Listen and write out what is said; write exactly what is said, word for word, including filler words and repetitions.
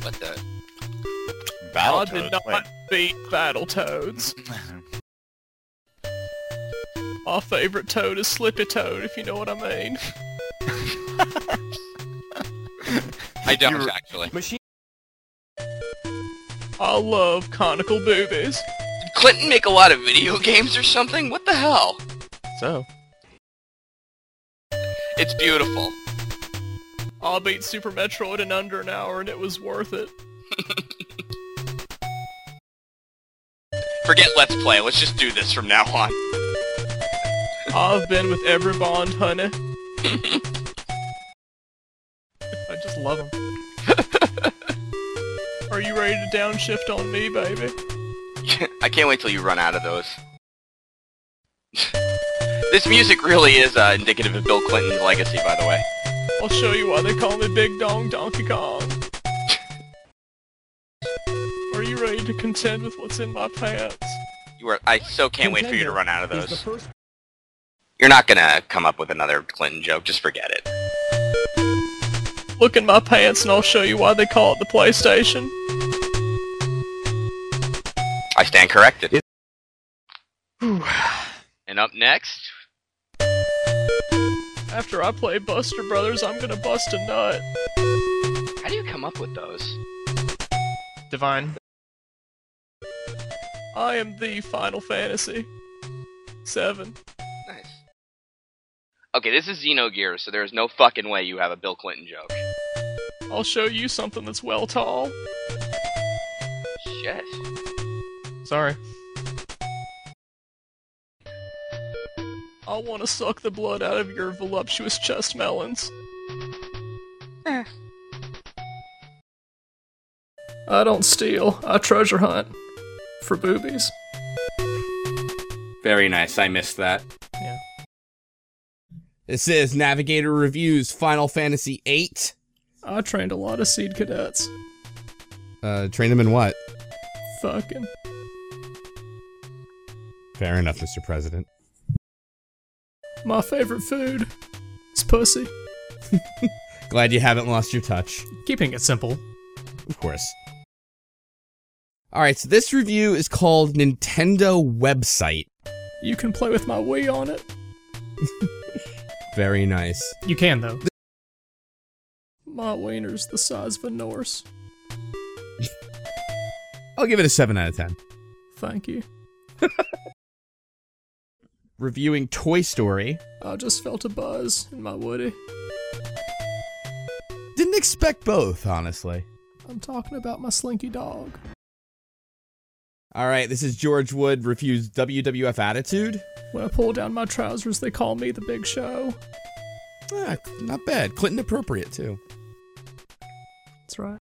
What the? I did Battletoads? not Wait. beat Battletoads. My favorite toad is Slippy Toad, if you know what I mean. I don't You're- actually. Machine. I love conical boobies. Did Clinton make a lot of video games or something? What the hell? So. It's beautiful. I beat Super Metroid in under an hour and it was worth it. Forget Let's Play. Let's just do this from now on. I've been with every Bond, honey. I just love them. Are you ready to downshift on me, baby? I can't wait till you run out of those. This music really is uh, indicative of Bill Clinton's legacy, by the way. I'll show you why they call me Big Dong Donkey Kong. Are you ready to contend with what's in my pants? You are. I so can't wait for you to run out of He's the those. first You're not gonna come up with another Clinton joke. Just forget it. Look in my pants and I'll show you why they call it the PlayStation. I stand corrected. And up next, After I play Buster Brothers, I'm gonna bust a nut. how do you come up with those? Divine. I am the Final Fantasy. Seven. Nice. Okay, this is Xenogears, so there's no fucking way you have a Bill Clinton joke. I'll show you something that's well tall. Shit. Sorry. I want to suck the blood out of your voluptuous chest melons. I don't steal, I treasure hunt. For boobies. Very nice. I missed that. Yeah. This is Navigator Reviews Final Fantasy eight. I trained a lot of seed cadets. Uh, train them in what? Fucking. Fair enough, Mister President. My favorite food is pussy. Glad you haven't lost your touch. Keeping it simple. Of course. Alright, so this review is called Nintendo Website. You can play with my Wii on it. Very nice. You can, though. My wiener's the size of a Norse. I'll give it a seven out of ten. Thank you. Reviewing Toy Story. I just felt a buzz in my Woody. Didn't expect both, honestly. I'm talking about my slinky dog. Alright, this is George Wood reviews W W F Attitude. When I pull down my trousers, they call me the Big Show. Ah, not bad. Clinton appropriate, too. That's right.